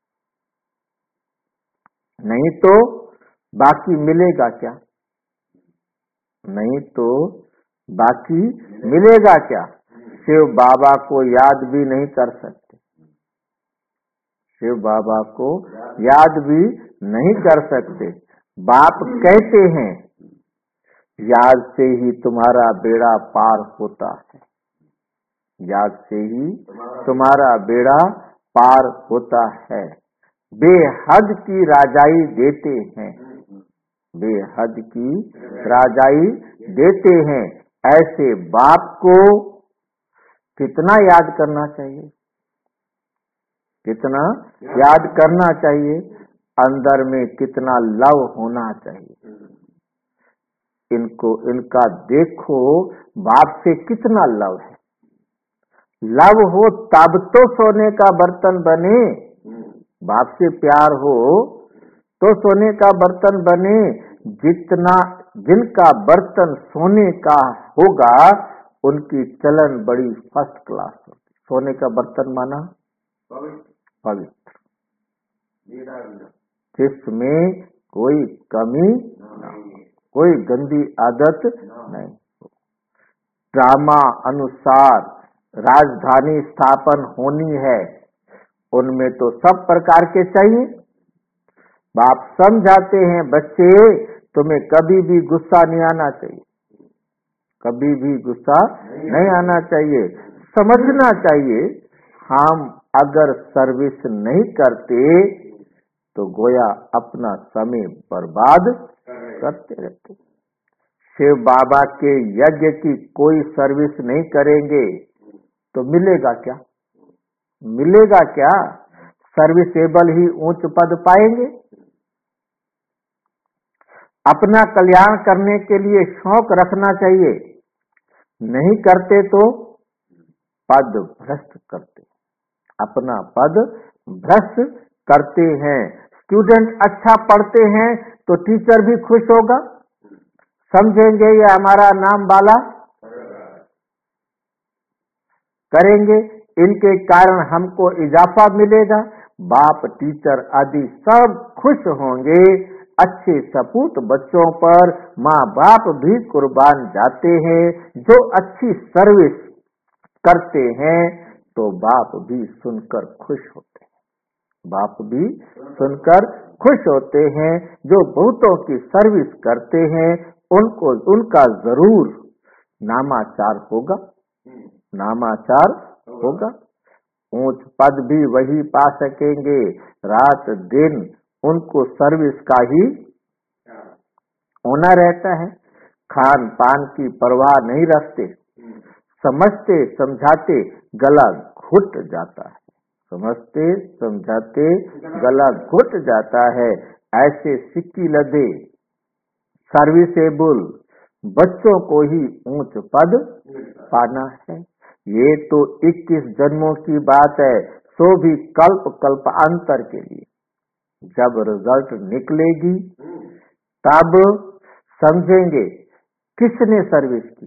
A: नहीं तो बाकी मिलेगा क्या? नहीं तो बाकी मिलेगा क्या? शिव बाबा को याद भी नहीं कर सकते, शिव बाबा को याद भी नहीं कर सकते। बाप कहते हैं याद से ही तुम्हारा बेड़ा पार होता है, याद से ही तुम्हारा बेड़ा पार होता है। बेहद की राजाई देते हैं, बेहद की राजाई देते हैं। ऐसे बाप को कितना याद करना चाहिए, कितना याद करना चाहिए। अंदर में कितना लव होना चाहिए। इनको इनका देखो, बाप से कितना लव है। लव हो तब तो सोने का बर्तन बने। बाप से प्यार हो तो सोने का बर्तन बने। जितना जिनका बर्तन सोने का होगा उनकी चलन बड़ी फर्स्ट क्लास होगी। सोने का बर्तन माना पवित्र, जिसमें कोई कमी न हो, कोई गंदी आदत नहीं हो। ड्रामा अनुसार राजधानी स्थापन होनी है, उनमें तो सब प्रकार के चाहिए। बाप समझाते हैं, बच्चे तुम्हें कभी भी गुस्सा नहीं आना चाहिए, कभी भी गुस्सा नहीं आना चाहिए। समझना चाहिए हम अगर सर्विस नहीं करते तो गोया अपना समय बर्बाद करते रहते। शिव बाबा के यज्ञ की कोई सर्विस नहीं करेंगे तो मिलेगा क्या? मिलेगा क्या? सर्विसेबल ही उच्च पद पाएंगे। अपना कल्याण करने के लिए शौक रखना चाहिए, नहीं करते तो पद भ्रष्ट करते, अपना पद भ्रष्ट करते हैं। स्टूडेंट अच्छा पढ़ते हैं तो टीचर भी खुश होगा, समझेंगे ये हमारा नाम वाला करेंगे, इनके कारण हमको इजाफा मिलेगा। बाप टीचर आदि सब खुश होंगे। अच्छे सपूत बच्चों पर माँ बाप भी कुर्बान जाते हैं। जो अच्छी सर्विस करते हैं तो बाप भी सुनकर खुश होते हैं, बाप भी सुनकर खुश होते हैं। जो बहुतों की सर्विस करते हैं उनको उनका जरूर नामाचार होगा, नामाचार होगा। ऊंच पद भी वही पा सकेंगे। रात दिन उनको सर्विस का ही होना रहता है। खान पान की परवाह नहीं रखते, समझते समझाते गला घुट जाता है, समझते समझाते गला घुट जाता है। ऐसे सिक्की लदे सर्विसेबल बच्चों को ही ऊंच पद पाना है। ये तो इक्कीस जन्मों की बात है, सो भी कल्प कल्प अंतर के लिए। जब रिजल्ट निकलेगी तब समझेंगे किसने सर्विस की,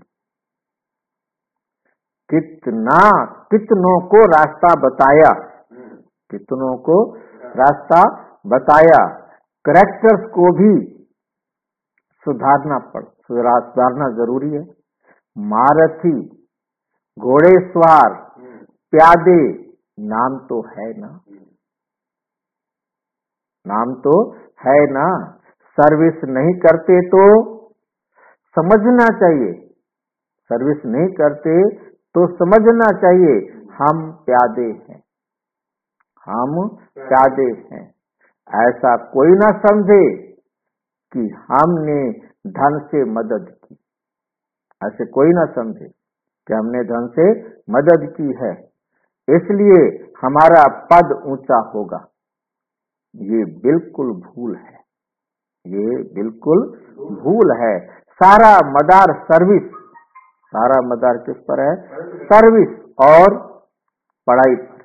A: कितना कितनों को रास्ता बताया, कितनों को रास्ता बताया। करेक्टर्स को भी सुधारना पड़ सुधारना जरूरी है। मारथी, घोड़ेसवार, प्यादे नाम तो है ना, नाम तो है ना। सर्विस नहीं करते तो समझना चाहिए, सर्विस नहीं करते तो समझना चाहिए हम प्यादे हैं, हम प्यादे हैं। ऐसा कोई ना समझे कि हमने धन से मदद की, ऐसे कोई ना समझे कि हमने धन से मदद की है इसलिए हमारा पद ऊंचा होगा। ये बिल्कुल भूल है, ये बिल्कुल भूल है। सारा मदार सर्विस, सारा मदार किस पर है? सर्विस और पढ़ाई पर।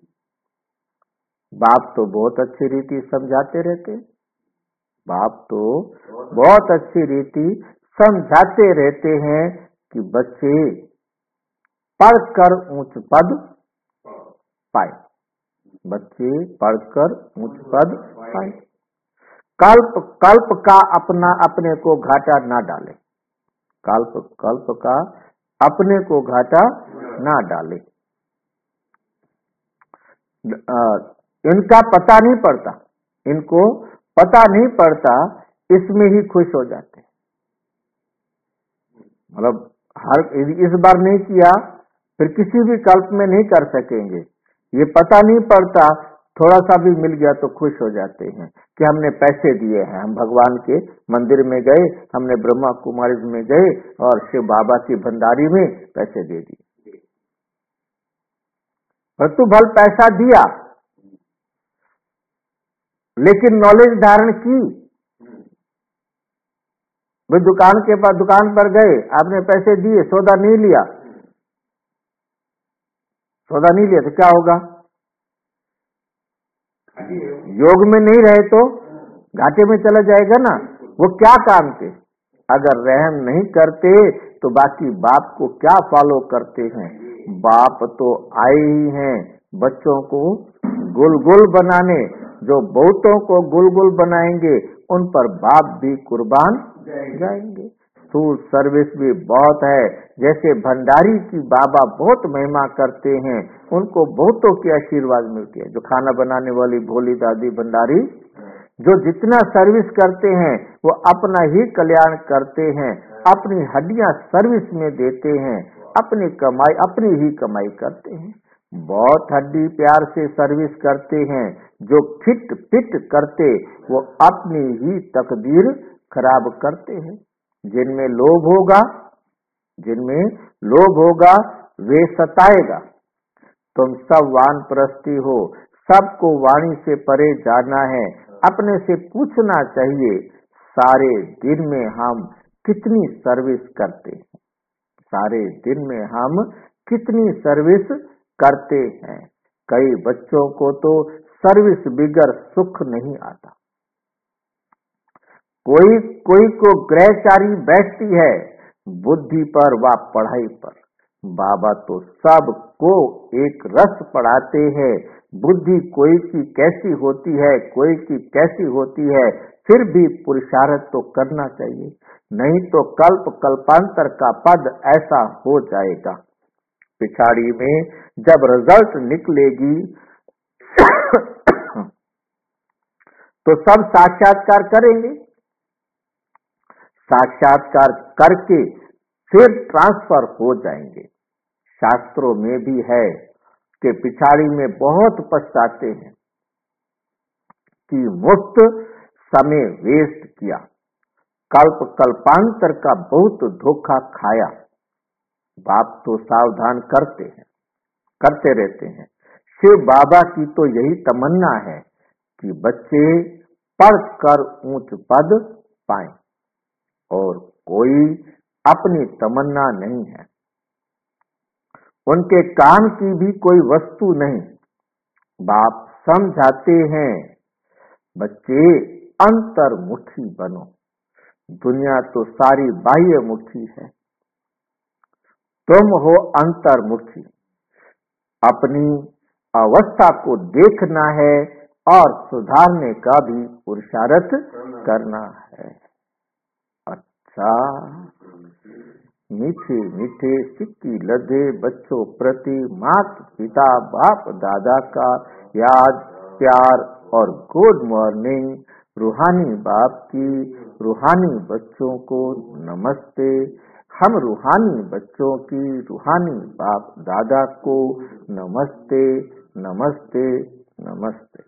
A: बाप तो बहुत अच्छी रीति समझाते रहते, बाप तो बहुत अच्छी रीति समझाते रहते हैं कि बच्चे पढ़कर ऊंच पद पाए, बच्चे पढ़कर ऊंच पद पाए। कल्प कल्प का अपना अपने को घाटा ना डाले, कल्प कल्प का अपने को घाटा ना डाले। इनका पता नहीं पड़ता, इनको पता नहीं पड़ता, इसमें ही खुश हो जाते। मतलब हर इस बार नहीं किया फिर किसी भी कल्प में नहीं कर सकेंगे। ये पता नहीं पड़ता, थोड़ा सा भी मिल गया तो खुश हो जाते हैं कि हमने पैसे दिए हैं, हम भगवान के मंदिर में गए, हमने ब्रह्मा कुमारी में गए और शिव बाबा की भंडारी में पैसे दे दिए। पर तू भल पैसा दिया लेकिन नॉलेज धारण की। वे दुकान के पास दुकान पर गए, आपने पैसे दिए, सौदा नहीं लिया, सौदा नहीं लिया तो क्या होगा? योग में नहीं रहे तो घाटे में चला जाएगा ना। वो क्या काम के? अगर रहम नहीं करते तो बाकी बाप को क्या फॉलो करते हैं? बाप तो आए ही हैं बच्चों को गुलगुल बनाने। जो बहुतों को गुलगुल बनाएंगे उन पर बाप भी कुर्बान जाएंगे। सूर सर्विस भी बहुत है। जैसे भंडारी की बाबा बहुत महिमा करते हैं, उनको बहुतों की आशीर्वाद मिलती है। जो खाना बनाने वाली भोली दादी भंडारी, जो जितना सर्विस करते हैं वो अपना ही कल्याण करते हैं, अपनी हड्डियां सर्विस में देते हैं, अपनी कमाई अपनी ही कमाई करते हैं। बहुत हड्डी प्यार से सर्विस करते हैं। जो खिट पिट करते वो अपनी ही तकदीर खराब करते हैं। जिनमें लोभ होगा जिनमें लोभ होगा वे सताएगा। तुम सब वानप्रस्थी हो, सबको वाणी से परे जाना है। अपने से पूछना चाहिए सारे दिन में हम कितनी सर्विस करते हैं। सारे दिन में हम कितनी सर्विस करते हैं। कई बच्चों को तो सर्विस बिगर सुख नहीं आता। कोई कोई को ग्रहचारी बैठती है बुद्धि पर व पढ़ाई पर। बाबा तो सबको एक रस पढ़ाते हैं। बुद्धि कोई की कैसी होती है, कोई की कैसी होती है, फिर भी पुरुषार्थ तो करना चाहिए, नहीं तो कल्प कल्पांतर का पद ऐसा हो जाएगा। पिछाड़ी में जब रिजल्ट निकलेगी तो सब साक्षात्कार करेंगे। साक्षात्कार करके फिर ट्रांसफर हो जाएंगे। शास्त्रों में भी है कि पिछाड़ी में बहुत पछताते हैं कि मुफ्त समय वेस्ट किया, कल्प कल्पांतर का बहुत धोखा खाया। बाप तो सावधान करते हैं, करते रहते हैं। शिव बाबा की तो यही तमन्ना है कि बच्चे पढ़कर ऊंच पद पाएं, और कोई अपनी तमन्ना नहीं है। उनके काम की भी कोई वस्तु नहीं। बाप समझाते हैं बच्चे अंतर्मुखी बनो। दुनिया तो सारी बाह्य मुखी है, तुम हो अंतर्मुखी। अपनी अवस्था को देखना है और सुधारने का भी पुरुषार्थ करना है। अच्छा, मीठे मीठे सिक्की लदे बच्चों प्रति माता पिता बाप दादा का याद प्यार और गुड मॉर्निंग। रूहानी बाप की रूहानी बच्चों को नमस्ते। हम रूहानी बच्चों की रूहानी बाप दादा को नमस्ते नमस्ते नमस्ते।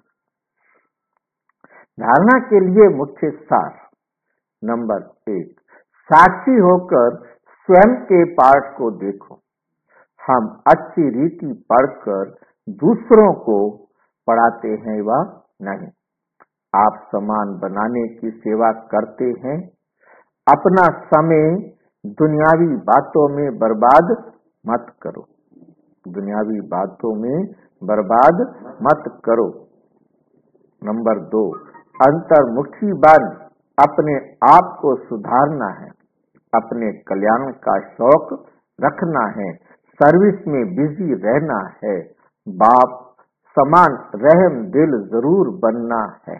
A: धारणा के लिए मुख्य सार। नंबर एक, साक्षी होकर स्वयं के पाठ को देखो। हम अच्छी रीति पढ़कर दूसरों को पढ़ाते हैं व नहीं। आप सामान बनाने की सेवा करते हैं। अपना समय दुनियावी बातों में बर्बाद मत करो। दुनियावी बातों में बर्बाद मत करो। नंबर दो, अंतर्मुखी बन अपने आप को सुधारना है। अपने कल्याण का शौक रखना है। सर्विस में बिजी रहना है। बाप समान रहम दिल जरूर बनना है।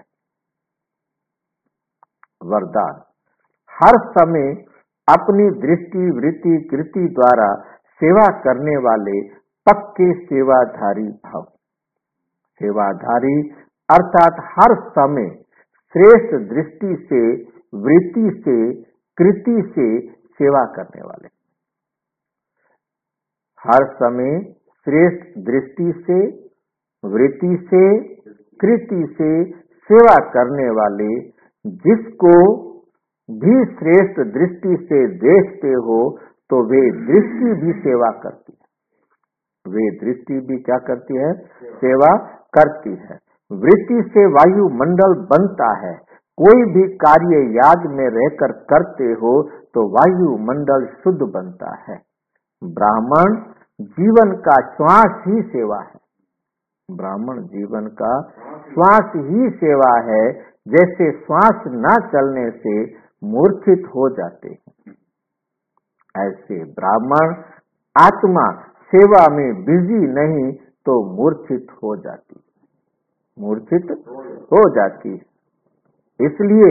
A: वरदान, हर समय अपनी दृष्टि वृत्ति कृति द्वारा सेवा करने वाले पक्के सेवाधारी भाव। सेवाधारी अर्थात हर समय श्रेष्ठ दृष्टि से वृत्ति से कृति से सेवा करने वाले। हर समय श्रेष्ठ दृष्टि से वृत्ति से कृति से सेवा करने वाले, जिसको भी श्रेष्ठ दृष्टि से देखते हो तो वे दृष्टि भी सेवा करती है। वे दृष्टि भी क्या करती है? सेवा करती है। वृत्ति से वायुमंडल बनता है। कोई भी कार्य याद में रहकर करते हो तो वायुमंडल शुद्ध बनता है। ब्राह्मण जीवन का श्वास ही सेवा है। ब्राह्मण जीवन का श्वास ही सेवा है। जैसे श्वास न चलने से मूर्छित हो जाते हैं, ऐसे ब्राह्मण आत्मा सेवा में बिजी नहीं तो मूर्छित हो जाती मूर्छित हो जाती इसलिए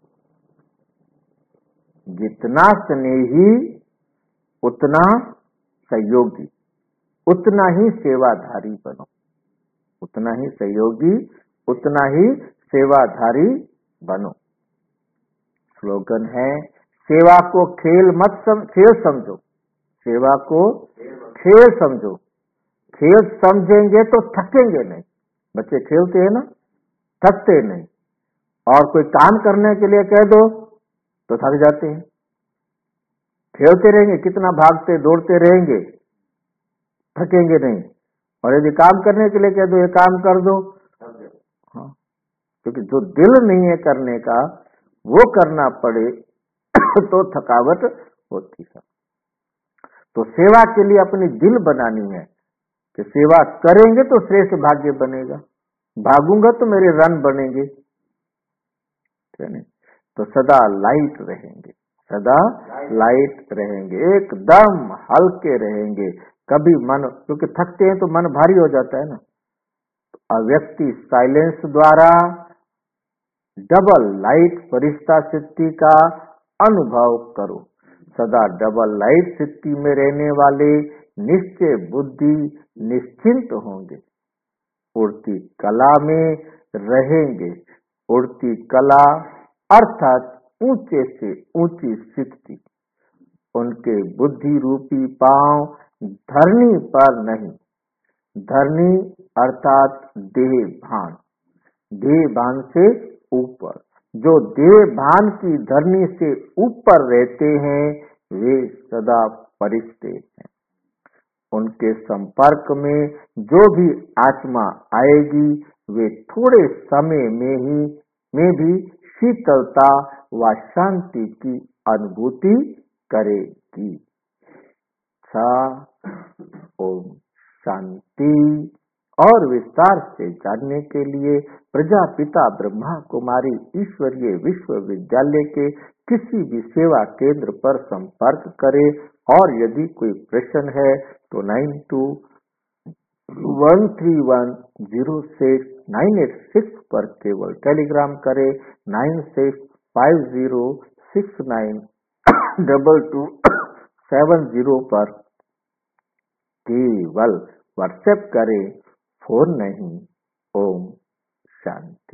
A: जितना स्नेही उतना सहयोगी, उतना ही सेवाधारी बनो। उतना ही सहयोगी, उतना ही सेवाधारी बनो। स्लोगन है, सेवा को खेल मत सम, खेल समझो। सेवा को खेल समझो। खेल समझेंगे तो थकेंगे नहीं। बच्चे खेलते हैं ना, थकते नहीं। और कोई काम करने के लिए कह दो तो थक जाते हैं। खेलते रहेंगे, कितना भागते दौड़ते रहेंगे, थकेंगे नहीं। और यदि काम करने के लिए कह दो ये काम कर दो, हाँ, क्योंकि जो दिल नहीं है करने का वो करना पड़े तो थकावट होती है। तो सेवा के लिए अपनी दिल बनानी है कि सेवा करेंगे तो श्रेष्ठ भाग्य बनेगा, भागूंगा तो मेरे रन बनेंगे, तो सदा लाइट रहेंगे, सदा लाइट रहेंगे, एकदम हल्के रहेंगे। कभी मन, क्योंकि थकते हैं तो मन भारी हो जाता है ना। तो व्यक्ति साइलेंस द्वारा डबल लाइट फरिश्ता सिद्धि का अनुभव करो। सदा डबल लाइट सिद्धि में रहने वाले निश्चय बुद्धि निश्चिंत होंगे, उड़ती कला में रहेंगे। उड़ती कला अर्थात ऊंचे से ऊंची सिद्धि। उनके बुद्धि रूपी पांव धरनी पर नहीं, धरनी अर्थात देह भान, देह भान से ऊपर। जो देह भान की धरनी से ऊपर रहते हैं वे सदा फरिश्ते हैं। उनके संपर्क में जो भी आत्मा आएगी वे थोड़े समय में ही में भी शीतलता व शांति की अनुभूति करेगी। सा ओम शांति। और विस्तार से जानने के लिए प्रजापिता ब्रह्मा कुमारी ईश्वरीय विश्वविद्यालय के किसी भी सेवा केंद्र पर संपर्क करें। और यदि कोई प्रश्न है तो nine two one three one zero six nine eight six पर केवल टेलीग्राम करें। Nine six five zero six nine double two seven zero पर केवल व्हाट्सएप करें, फोन नहीं। ओम शांति।